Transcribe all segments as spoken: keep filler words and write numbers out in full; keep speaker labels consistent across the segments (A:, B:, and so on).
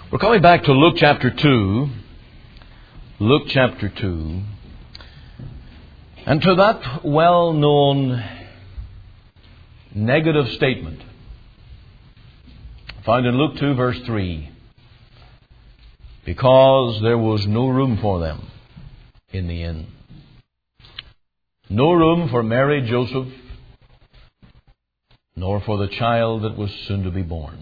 A: We're coming back to Luke chapter two. Luke chapter two. And to that well-known negative statement found in Luke two verse three. Because there was no room for them in the inn. No room for Mary, Joseph, nor for the child that was soon to be born.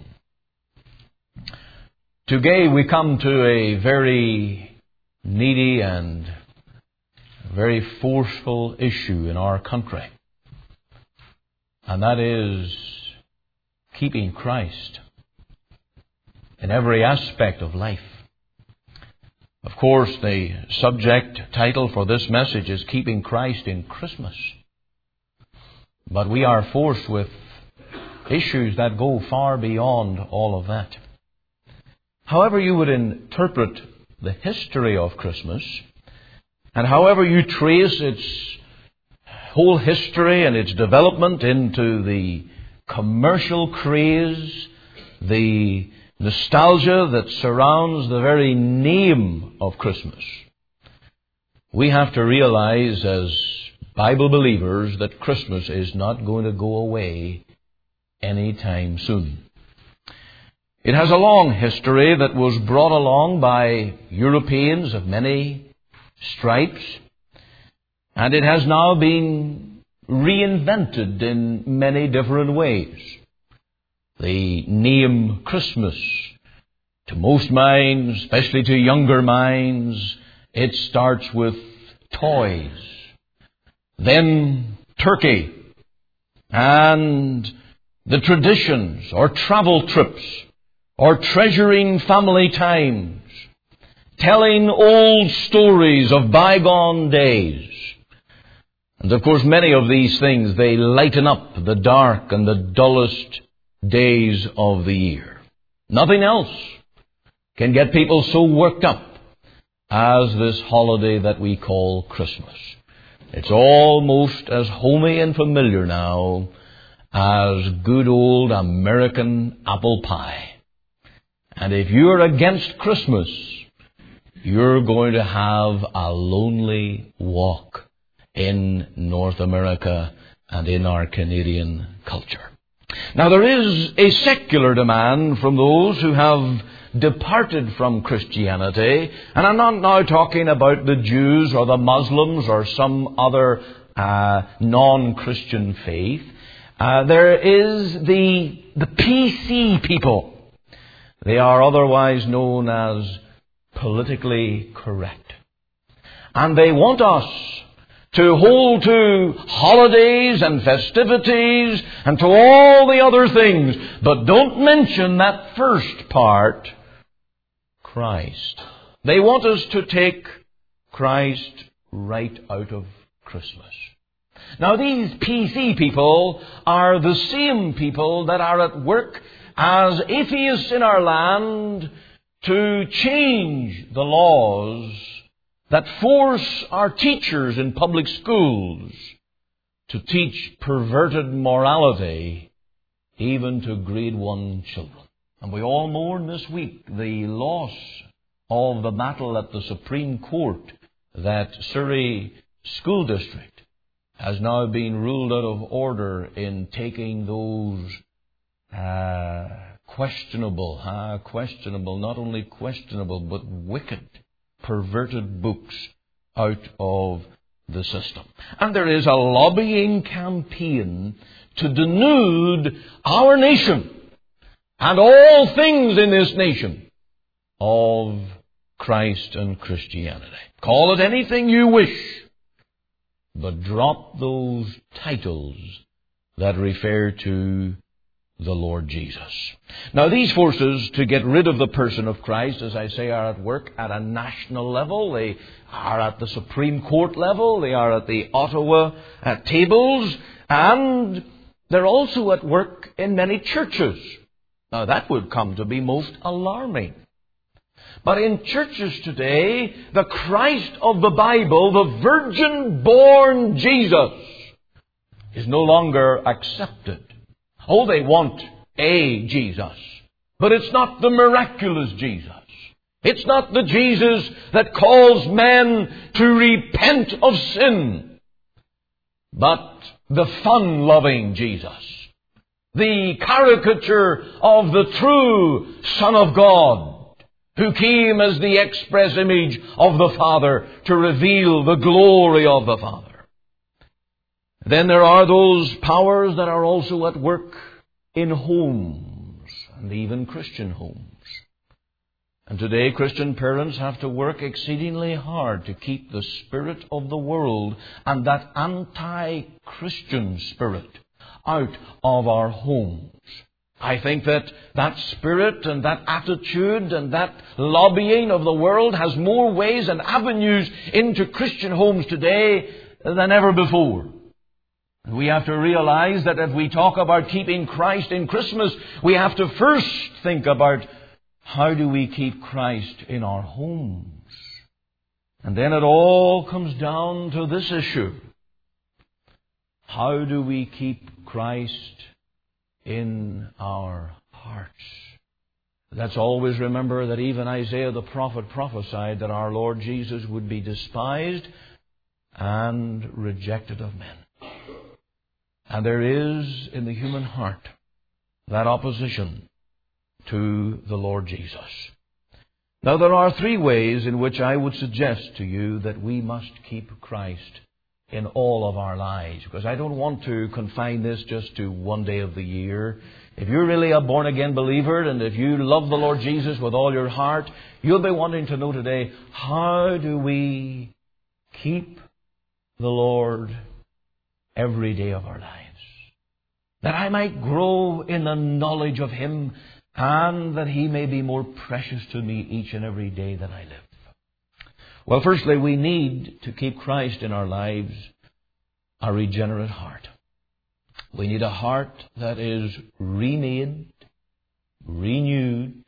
A: Today we come to a very needy and very forceful issue in our country. And that is keeping Christ in every aspect of life. Of course, the subject title for this message is Keeping Christ in Christmas. But we are forced with issues that go far beyond all of that. However you would interpret the history of Christmas, and however you trace its whole history and its development into the commercial craze, the nostalgia that surrounds the very name of Christmas, we have to realize as Bible believers that Christmas is not going to go away anytime soon. It has a long history that was brought along by Europeans of many stripes, and it has now been reinvented in many different ways. The name Christmas, to most minds, especially to younger minds, it starts with toys, then turkey, and the traditions or travel trips, or treasuring family times, telling old stories of bygone days. And of course, many of these things, they lighten up the dark and the dullest days of the year. Nothing else can get people so worked up as this holiday that we call Christmas. It's almost as homey and familiar now as good old American apple pie. And if you're against Christmas, you're going to have a lonely walk in North America and in our Canadian culture. Now, there is a secular demand from those who have departed from Christianity, and I'm not now talking about the Jews or the Muslims or some other uh, non-Christian faith. Uh, there is the, the P C people. They are otherwise known as politically correct. And they want us to hold to holidays and festivities and to all the other things. But don't mention that first part, Christ. They want us to take Christ right out of Christmas. Now, these P C people are the same people that are at work as atheists in our land to change the laws that force our teachers in public schools to teach perverted morality even to grade one children. And we all mourn this week the loss of the battle at the Supreme Court that Surrey School District has now been ruled out of order in taking those uh, questionable, uh, questionable, not only questionable, but wicked, perverted books out of the system. And there is a lobbying campaign to denude our nation and all things in this nation of Christ and Christianity. Call it anything you wish, but drop those titles that refer to the Lord Jesus. Now, these forces to get rid of the person of Christ, as I say, are at work at a national level. They are at the Supreme Court level. They are at the Ottawa uh, tables. And they're also at work in many churches. Now, that would come to be most alarming. But in churches today, the Christ of the Bible, the virgin-born Jesus, is no longer accepted. Oh, they want a Jesus. But it's not the miraculous Jesus. It's not the Jesus that calls men to repent of sin. But the fun-loving Jesus. The caricature of the true Son of God, who came as the express image of the Father to reveal the glory of the Father. Then there are those powers that are also at work in homes, and even Christian homes. And today Christian parents have to work exceedingly hard to keep the spirit of the world and that anti-Christian spirit out of our homes. I think that that spirit and that attitude and that lobbying of the world has more ways and avenues into Christian homes today than ever before. We have to realize that if we talk about keeping Christ in Christmas, we have to first think about how do we keep Christ in our homes. And then it all comes down to this issue. How do we keep Christ in our hearts? Let's always remember that even Isaiah the prophet prophesied that our Lord Jesus would be despised and rejected of men. And there is in the human heart that opposition to the Lord Jesus. Now there are three ways in which I would suggest to you that we must keep Christ in all of our lives, because I don't want to confine this just to one day of the year. If you're really a born-again believer and if you love the Lord Jesus with all your heart, you'll be wanting to know today, how do we keep the Lord every day of our lives? That I might grow in the knowledge of Him and that He may be more precious to me each and every day that I live. Well, firstly, we need to keep Christ in our lives a regenerate heart. We need a heart that is remade, renewed,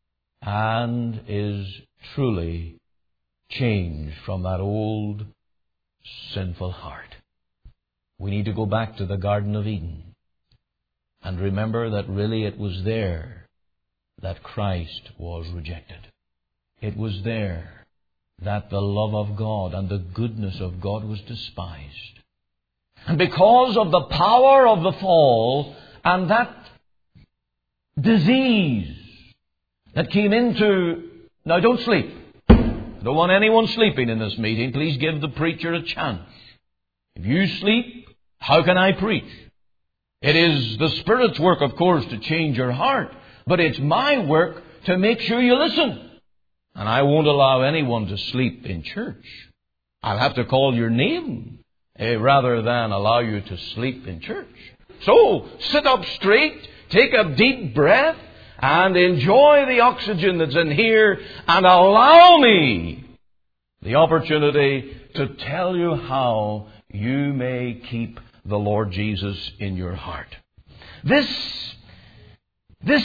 A: and is truly changed from that old sinful heart. We need to go back to the Garden of Eden and remember that really it was there that Christ was rejected. It was there that the love of God and the goodness of God was despised. And because of the power of the fall and that disease that came into... Now don't sleep. I don't want anyone sleeping in this meeting. Please give the preacher a chance. If you sleep, how can I preach? It is the Spirit's work, of course, to change your heart. But it's my work to make sure you listen. And I won't allow anyone to sleep in church. I'll have to call your name eh, rather than allow you to sleep in church. So, sit up straight, take a deep breath, and enjoy the oxygen that's in here, and allow me the opportunity to tell you how you may keep the Lord Jesus in your heart. This, this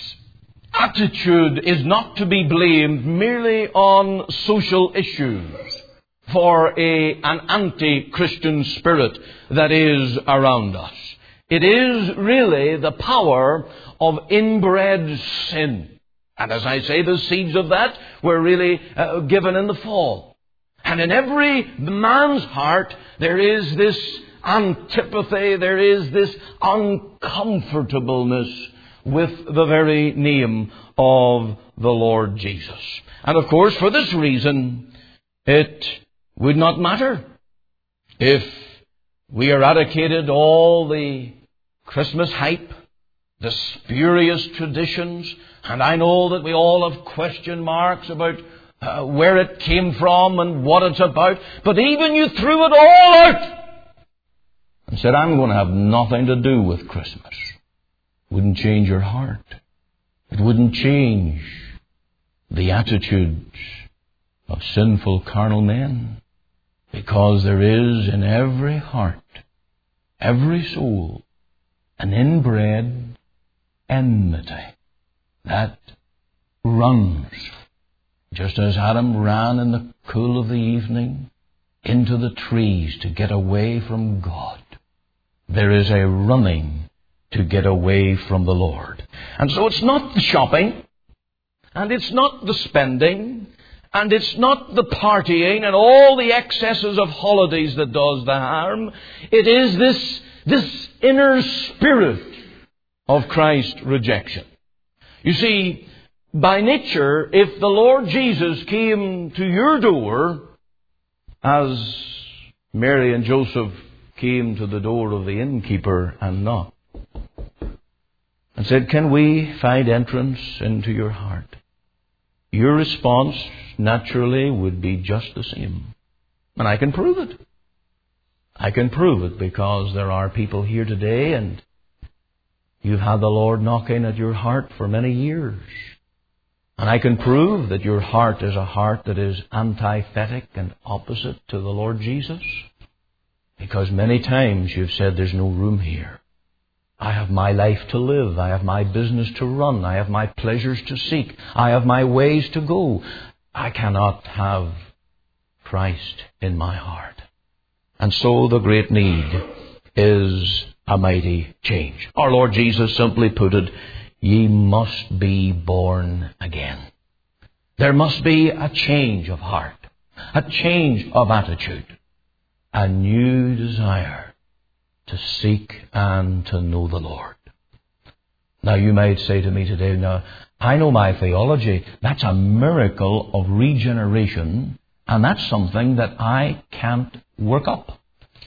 A: attitude is not to be blamed merely on social issues for a, an anti-Christian spirit that is around us. It is really the power of inbred sin. And as I say, the seeds of that were really uh, given in the fall. And in every man's heart, there is this antipathy, there is this uncomfortableness with the very name of the Lord Jesus. And of course, for this reason, it would not matter if we eradicated all the Christmas hype, the spurious traditions, and I know that we all have question marks about uh, where it came from and what it's about, but even you threw it all out and said, I'm going to have nothing to do with Christmas. It wouldn't change your heart. It wouldn't change the attitudes of sinful carnal men, because there is in every heart, every soul, an inbred enmity that runs, just as Adam ran in the cool of the evening into the trees to get away from God. There is a running to get away from the Lord. And so it's not the shopping, and it's not the spending, and it's not the partying and all the excesses of holidays that does the harm. It is this, this inner spirit of Christ's rejection. You see, by nature, if the Lord Jesus came to your door, as Mary and Joseph came to the door of the innkeeper and knocked, and said, "Can we find entrance into your heart?" your response naturally would be just the same. And I can prove it. I can prove it because there are people here today, and you've had the Lord knocking at your heart for many years. And I can prove that your heart is a heart that is antithetic and opposite to the Lord Jesus. Because many times you've said, "There's no room here. I have my life to live. I have my business to run. I have my pleasures to seek. I have my ways to go. I cannot have Christ in my heart." And so the great need is a mighty change. Our Lord Jesus simply put it, "Ye must be born again." There must be a change of heart, a change of attitude, a new desire to seek and to know the Lord. Now you might say to me today, "Now, I know my theology. That's a miracle of regeneration, and that's something that I can't work up."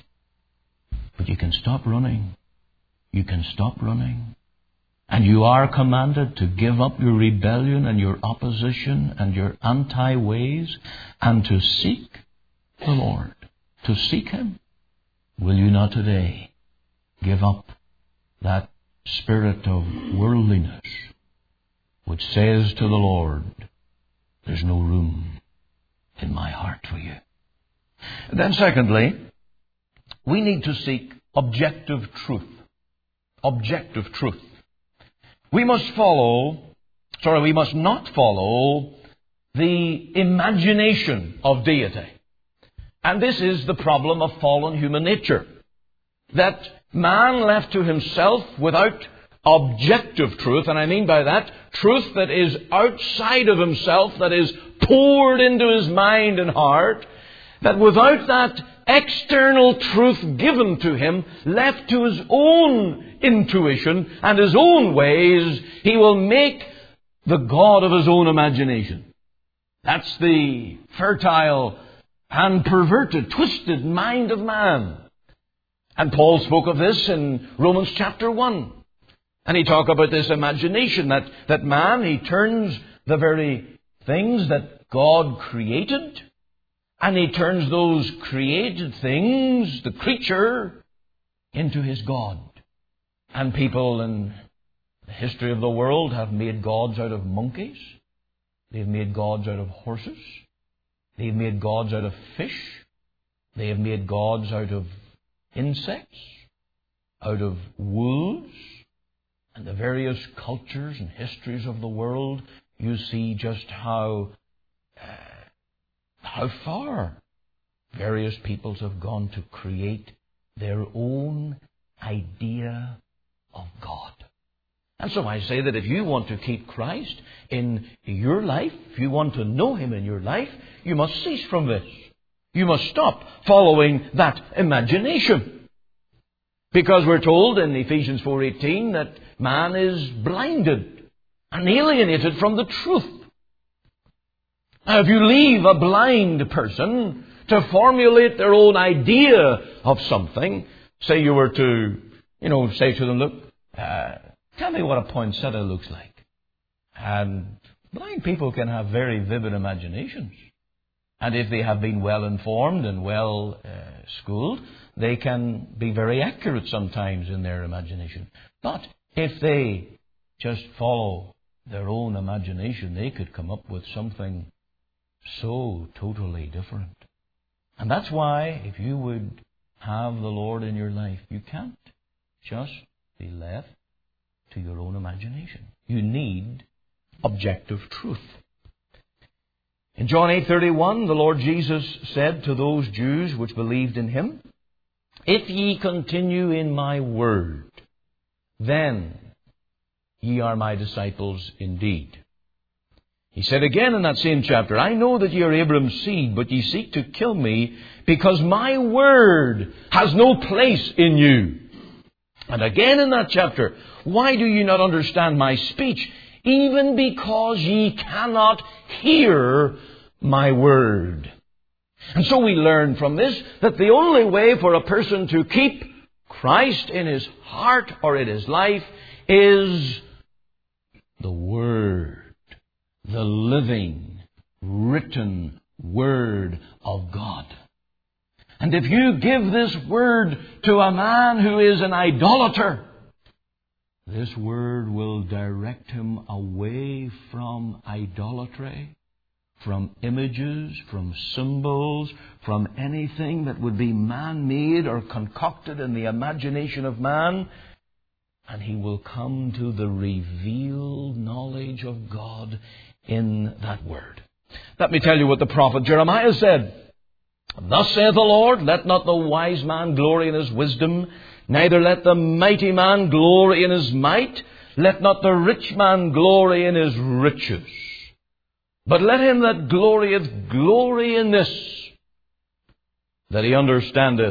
A: But you can stop running. You can stop running. And you are commanded to give up your rebellion and your opposition and your anti-ways and to seek the Lord, to seek Him. Will you not today give up that spirit of worldliness which says to the Lord, "There's no room in my heart for you"? Then secondly, we need to seek objective truth. Objective truth. We must follow, sorry, we must not follow the imagination of deity. And this is the problem of fallen human nature. That man left to himself without objective truth, and I mean by that, truth that is outside of himself, that is poured into his mind and heart, that without that external truth given to him, left to his own intuition and his own ways, he will make the God of his own imagination. That's the fertile and perverted, twisted mind of man. And Paul spoke of this in Romans chapter one. And he talked about this imagination, that, that man, he turns the very things that God created, and he turns those created things, the creature, into his God. And people in the history of the world have made gods out of monkeys. They've made gods out of horses. They've made gods out of fish. They have made gods out of insects, out of wolves. And the various cultures and histories of the world, you see just how uh, how far various peoples have gone to create their own idea of God. And so I say that if you want to keep Christ in your life, if you want to know Him in your life, you must cease from this. You must stop following that imagination. Because we're told in Ephesians four eighteen that man is blinded and alienated from the truth. Now, if you leave a blind person to formulate their own idea of something, say you were to, you know, say to them, "Look, uh, tell me what a poinsettia looks like." And blind people can have very vivid imaginations. And if they have been well informed and well uh, schooled, they can be very accurate sometimes in their imagination. But if they just follow their own imagination, they could come up with something so totally different. And that's why, if you would have the Lord in your life, you can't just be left to your own imagination. You need objective truth. In John eight thirty-one, the Lord Jesus said to those Jews which believed in Him, "If ye continue in my word, then ye are my disciples indeed. He said again in that same chapter, I know that ye are Abraham's seed, but ye seek to kill me, because my word has no place in you. And again in that chapter, why do ye not understand my speech? Even because ye cannot hear my word. And so we learn from this that the only way for a person to keep Christ in his heart or in his life is the Word. The living, written Word of God. And if you give this Word to a man who is an idolater, this Word will direct him away from idolatry, from images, from symbols, from anything that would be man-made or concocted in the imagination of man. And he will come to the revealed knowledge of God in that Word. Let me tell you what the prophet Jeremiah said. Thus saith the Lord, let not the wise man glory in his wisdom, neither let the mighty man glory in his might, let not the rich man glory in his riches. But let him that glorieth glory in this, that he understandeth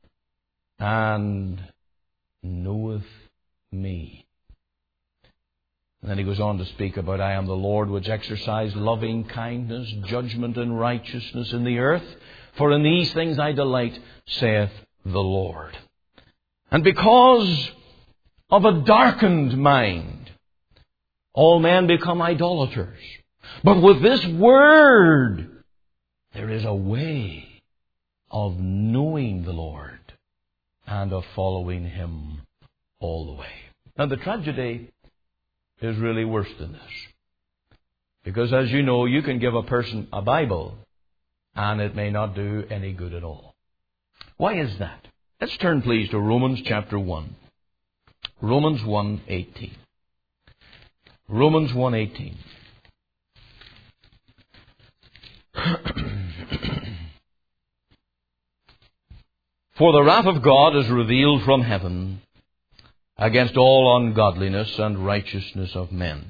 A: and knoweth me. And then he goes on to speak about, I am the Lord which exercise loving kindness, judgment, and righteousness in the earth. For in these things I delight, saith the Lord. And because of a darkened mind, all men become idolaters. But with this Word, there is a way of knowing the Lord and of following Him all the way. Now the tragedy is really worse than this. Because as you know, you can give a person a Bible and it may not do any good at all. Why is that? Let's turn please to Romans chapter one. Romans one eighteen. Romans one eighteen. For the wrath of God is revealed from heaven against all ungodliness and righteousness of men,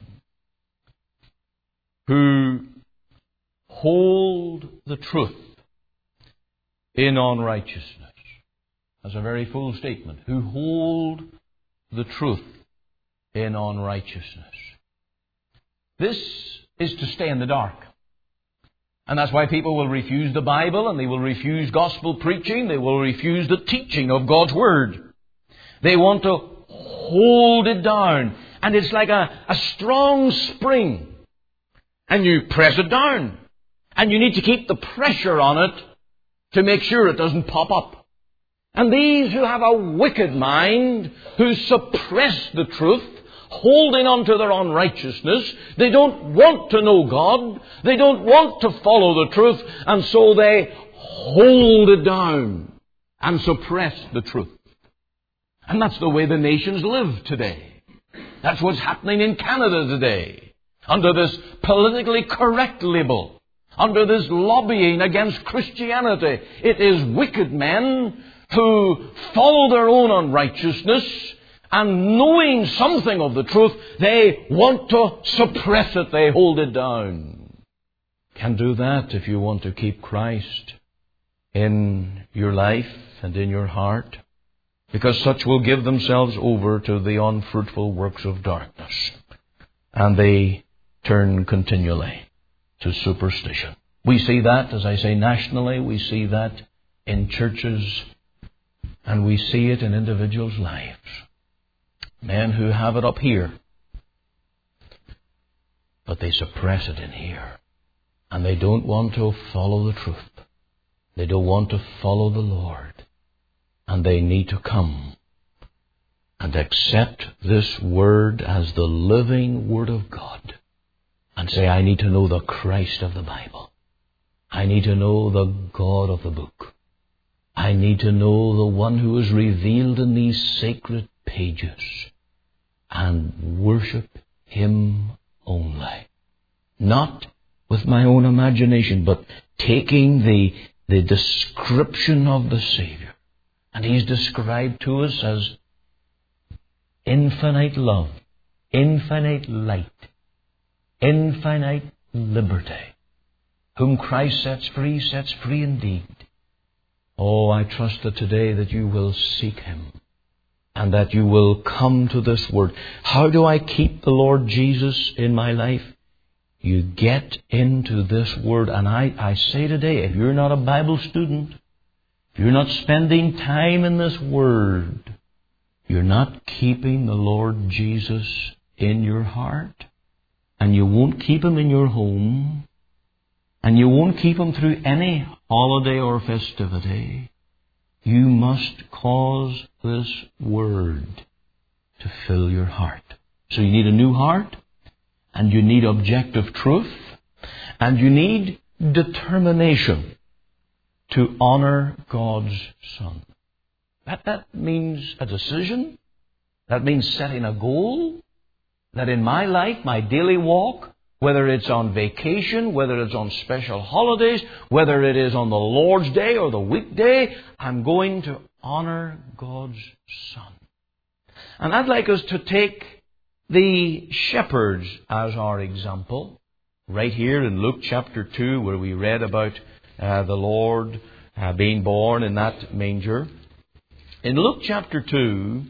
A: who hold the truth in unrighteousness. That's a very full statement. Who hold the truth in unrighteousness. This is to stay in the dark. And that's why people will refuse the Bible, and they will refuse gospel preaching. They will refuse the teaching of God's Word. They want to hold it down. And it's like a, a strong spring. And you press it down. And you need to keep the pressure on it to make sure it doesn't pop up. And these who have a wicked mind, who suppress the truth, holding on to their unrighteousness, they don't want to know God, they don't want to follow the truth, and so they hold it down and suppress the truth. And that's the way the nations live today. That's what's happening in Canada today, under this politically correct label, under this lobbying against Christianity. It is wicked men who follow their own unrighteousness, and knowing something of the truth, they want to suppress it. They hold it down. Can't do that if you want to keep Christ in your life and in your heart, because such will give themselves over to the unfruitful works of darkness, and they turn continually to superstition. We see that, as I say, nationally. We see that in churches, and we see it in individuals' lives. Men who have it up here, but they suppress it in here. And they don't want to follow the truth. They don't want to follow the Lord. And they need to come and accept this Word as the living Word of God. And say, I need to know the Christ of the Bible. I need to know the God of the book. I need to know the one who is revealed in these sacred pages, and worship Him only. Not with my own imagination, but taking the, the description of the Savior. And He's described to us as infinite love, infinite light, infinite liberty. Whom Christ sets free, sets free indeed. Oh, I trust that today that you will seek Him and that you will come to this Word. How do I keep the Lord Jesus in my life? You get into this Word. And I, I say today, if you're not a Bible student, if you're not spending time in this Word, you're not keeping the Lord Jesus in your heart. And you won't keep Him in your home. And you won't keep Him through any holiday or festivity. You must cause this Word to fill your heart. So you need a new heart, and you need objective truth, and you need determination to honor God's Son. That, that means a decision. That means setting a goal. That in my life, my daily walk, whether it's on vacation, whether it's on special holidays, whether it is on the Lord's Day or the weekday, I'm going to honor God's Son. And I'd like us to take the shepherds as our example. Right here in Luke chapter two, where we read about uh, the Lord uh, being born in that manger. In Luke chapter two,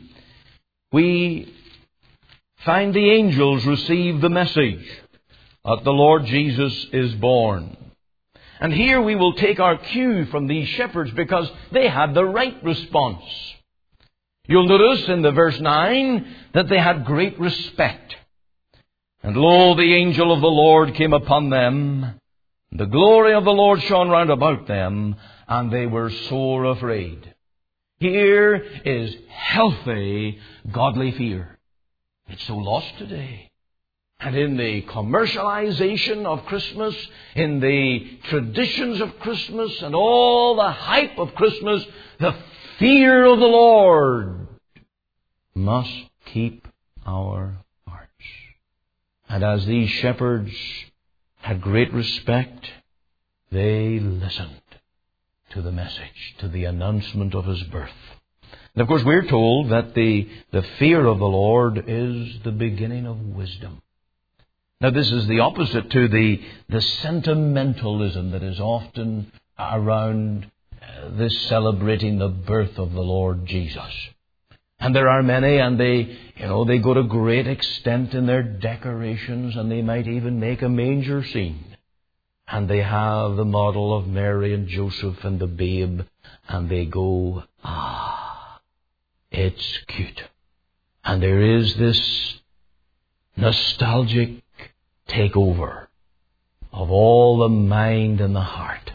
A: we find the angels receive the message that the Lord Jesus is born. And here we will take our cue from these shepherds because they had the right response. You'll notice in the verse nine that they had great respect. And lo, the angel of the Lord came upon them. The glory of the Lord shone round about them, and they were sore afraid. Here is healthy, godly fear. It's so lost today. And in the commercialization of Christmas, in the traditions of Christmas, and all the hype of Christmas, the fear of the Lord must keep our hearts. And as these shepherds had great respect, they listened to the message, to the announcement of His birth. And of course we're told that the, the fear of the Lord is the beginning of wisdom. Now this is the opposite to the, the sentimentalism that is often around uh, this celebrating the birth of the Lord Jesus. And there are many, and they, you know, they go to great extent in their decorations, and they might even make a manger scene. And they have the model of Mary and Joseph and the babe, and they go, ah, it's cute. And there is this nostalgic takeover of all the mind and the heart.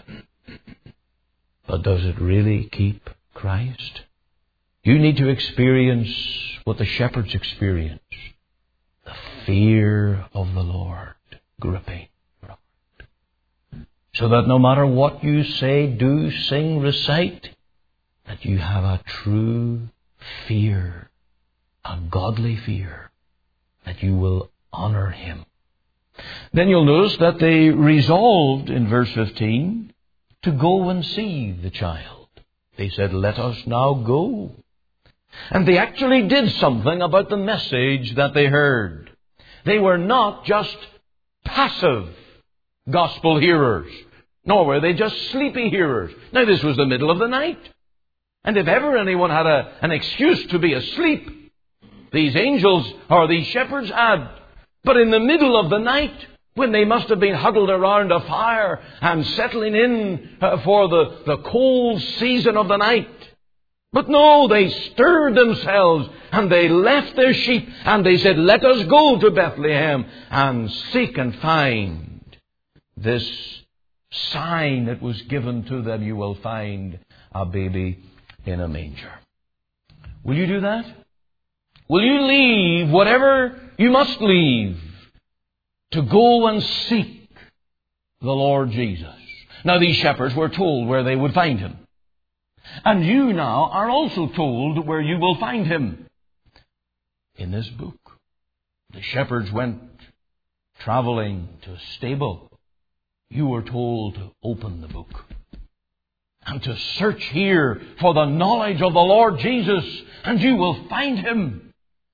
A: But does it really keep Christ? You need to experience what the shepherds experienced. The fear of the Lord gripping your heart. So that no matter what you say, do, sing, recite, that you have a true fear, a godly fear, that you will honor Him. Then you'll notice that they resolved in verse fifteen to go and see the child. They said, let us now go. And they actually did something about the message that they heard. They were not just passive gospel hearers, nor were they just sleepy hearers. Now this was the middle of the night. And if ever anyone had a, an excuse to be asleep, these angels or these shepherds had. But in the middle of the night, when they must have been huddled around a fire and settling in uh, for the, the cold season of the night. But no, they stirred themselves and they left their sheep and they said, let us go to Bethlehem and seek and find this sign that was given to them. You will find a baby in a manger. Will you do that? Will you leave whatever you must leave to go and seek the Lord Jesus? Now these shepherds were told where they would find Him. And you now are also told where you will find Him. In this book. The shepherds went traveling to a stable. You were told to open the book. And to search here for the knowledge of the Lord Jesus. And you will find Him.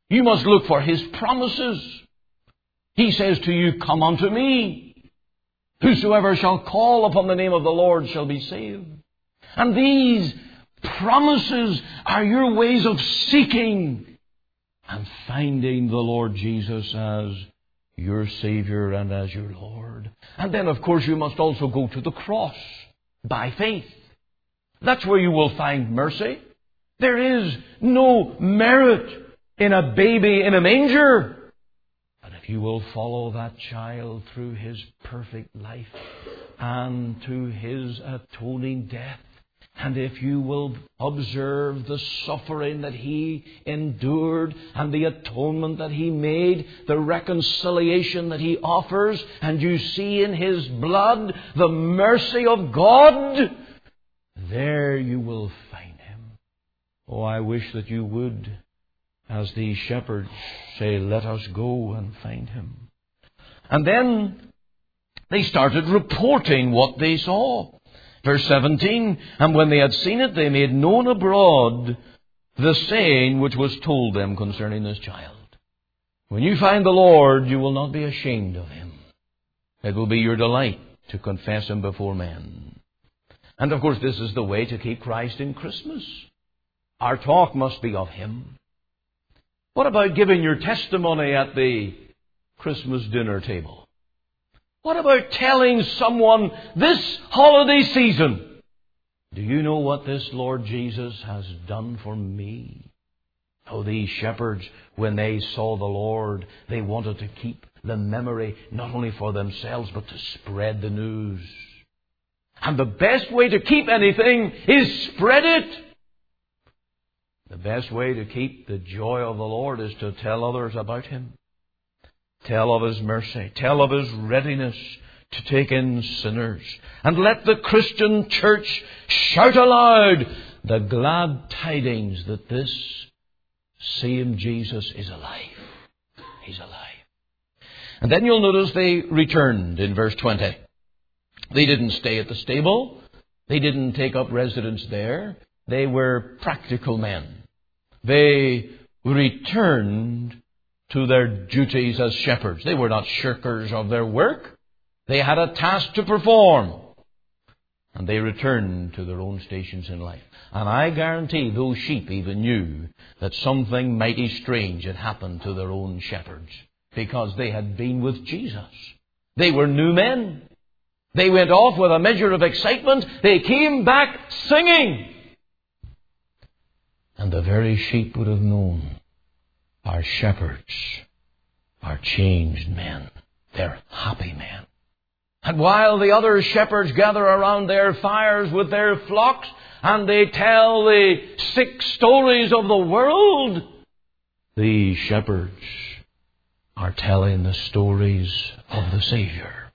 A: You must look for His promises. He says to you, come unto me. Whosoever shall call upon the name of the Lord shall be saved. And these promises are your ways of seeking and finding the Lord Jesus as your Savior and as your Lord. And then, of course, you must also go to the cross by faith. That's where you will find mercy. There is no merit in a baby in a manger. But if you will follow that child through His perfect life and to His atoning death, and if you will observe the suffering that He endured and the atonement that He made, the reconciliation that He offers, and you see in His blood the mercy of God, there you will find Him. Oh, I wish that you would, as these shepherds say, let us go and find Him. And then they started reporting what they saw. Verse seventeen, and when they had seen it, they made known abroad the saying which was told them concerning this child. When you find the Lord, you will not be ashamed of Him. It will be your delight to confess Him before men. And of course, this is the way to keep Christ in Christmas. Our talk must be of Him. What about giving your testimony at the Christmas dinner table? What about telling someone this holiday season, do you know what this Lord Jesus has done for me? Oh, these shepherds, when they saw the Lord, they wanted to keep the memory not only for themselves, but to spread the news. And the best way to keep anything is spread it. The best way to keep the joy of the Lord is to tell others about Him. Tell of His mercy. Tell of His readiness to take in sinners. And let the Christian church shout aloud the glad tidings that this same Jesus is alive. He's alive. And then you'll notice they returned in verse twenty. They didn't stay at the stable. They didn't take up residence there. They were practical men. They returned to their duties as shepherds. They were not shirkers of their work. They had a task to perform. And they returned to their own stations in life. And I guarantee those sheep even knew that something mighty strange had happened to their own shepherds, because they had been with Jesus. They were new men. They went off with a measure of excitement. They came back singing. And the very sheep would have known, our shepherds are changed men. They're happy men. And while the other shepherds gather around their fires with their flocks and they tell the sick stories of the world, these shepherds are telling the stories of the Savior.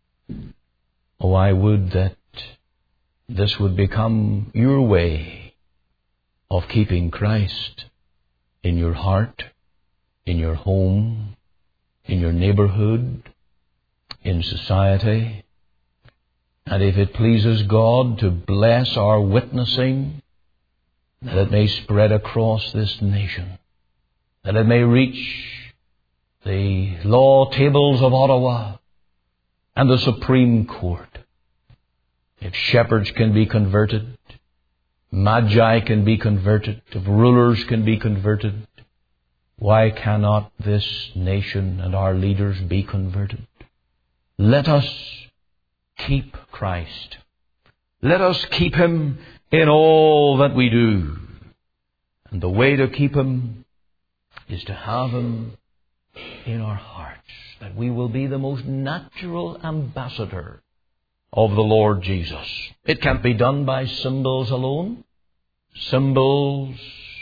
A: Oh, I would that this would become your way of keeping Christ in your heart, in your home, in your neighborhood, in society. And if it pleases God to bless our witnessing, that it may spread across this nation, that it may reach the law tables of Ottawa and the Supreme Court. If shepherds can be converted, magi can be converted, if rulers can be converted, why cannot this nation and our leaders be converted? Let us keep Christ. Let us keep Him in all that we do. And the way to keep Him is to have Him in our hearts, that we will be the most natural ambassador of the Lord Jesus. It can't be done by symbols alone. Symbols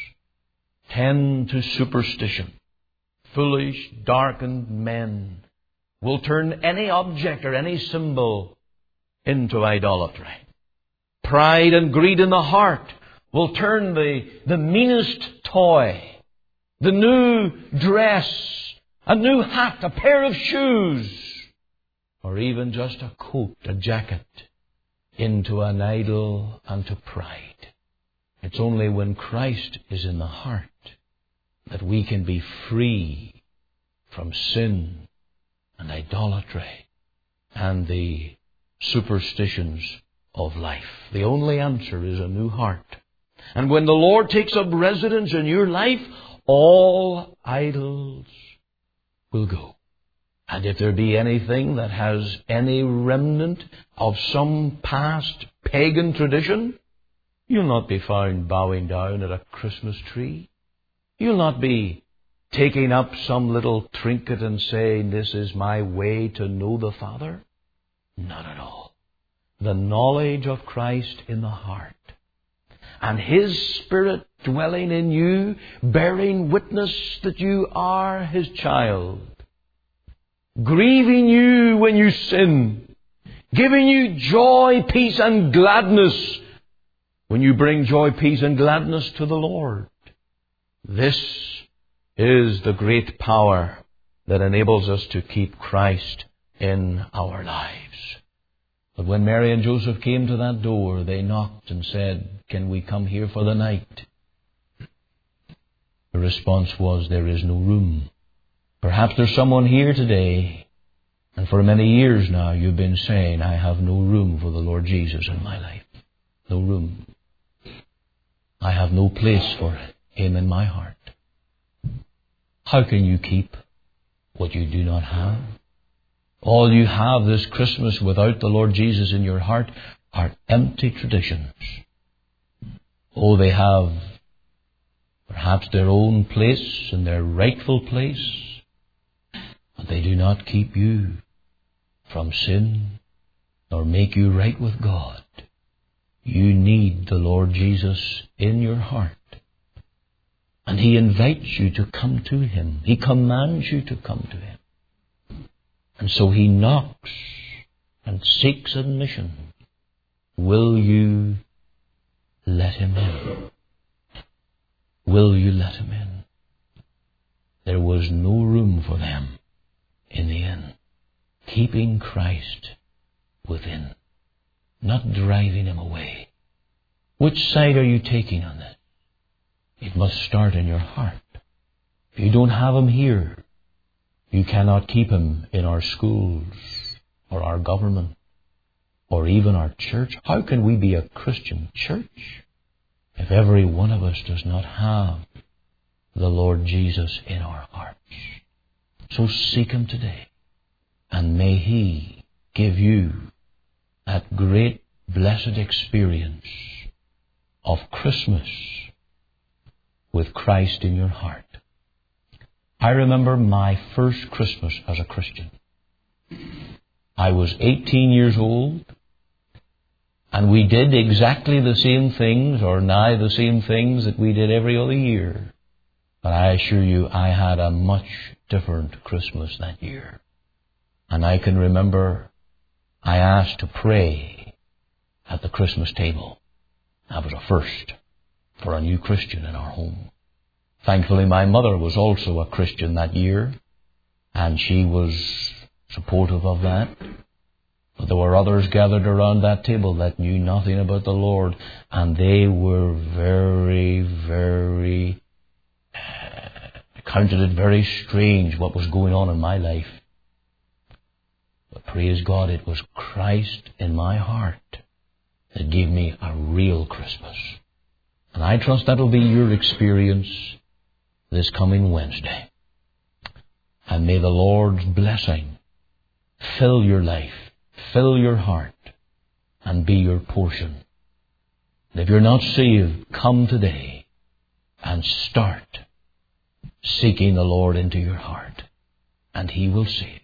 A: tend to superstition. Foolish, darkened men will turn any object or any symbol into idolatry. Pride and greed in the heart will turn the, the meanest toy, the new dress, a new hat, a pair of shoes, or even just a coat, a jacket, into an idol and to pride. It's only when Christ is in the heart that we can be free from sin and idolatry and the superstitions of life. The only answer is a new heart. And when the Lord takes up residence in your life, all idols will go. And if there be anything that has any remnant of some past pagan tradition, you'll not be found bowing down at a Christmas tree. You'll not be taking up some little trinket and saying, this is my way to know the Father. Not at all. The knowledge of Christ in the heart, and His Spirit dwelling in you, bearing witness that you are His child, grieving you when you sin, giving you joy, peace, and gladness when you bring joy, peace, and gladness to the Lord. This is the great power that enables us to keep Christ in our lives. But when Mary and Joseph came to that door, they knocked and said, can we come here for the night? The response was, there is no room. Perhaps there's someone here today, and for many years now you've been saying, I have no room for the Lord Jesus in my life. No room. I have no place for Him in my heart. How can you keep what you do not have? All you have this Christmas without the Lord Jesus in your heart are empty traditions. Oh, they have perhaps their own place and their rightful place, but they do not keep you from sin nor make you right with God. You need the Lord Jesus in your heart. And He invites you to come to Him. He commands you to come to Him. And so He knocks and seeks admission. Will you let Him in? Will you let Him in? There was no room for them in the inn. Keeping Christ within, not driving Him away. Which side are you taking on this? It must start in your heart. If you don't have Him here, you cannot keep Him in our schools or our government or even our church. How can we be a Christian church if every one of us does not have the Lord Jesus in our hearts? So seek Him today, and may He give you that great blessed experience of Christmas with Christ in your heart. I remember my first Christmas as a Christian. I was eighteen years old, and we did exactly the same things, or nigh the same things, that we did every other year. But I assure you, I had a much different Christmas that year. And I can remember I asked to pray at the Christmas table. That was a first for a new Christian in our home. Thankfully, my mother was also a Christian that year, and she was supportive of that. But there were others gathered around that table that knew nothing about the Lord, and they were very, very, uh, counted it very strange what was going on in my life. But praise God, it was Christ in my heart that gave me a real Christmas. And I trust that'll be your experience this coming Wednesday. And may the Lord's blessing fill your life, fill your heart, and be your portion. And if you're not saved, come today and start seeking the Lord into your heart, and He will save.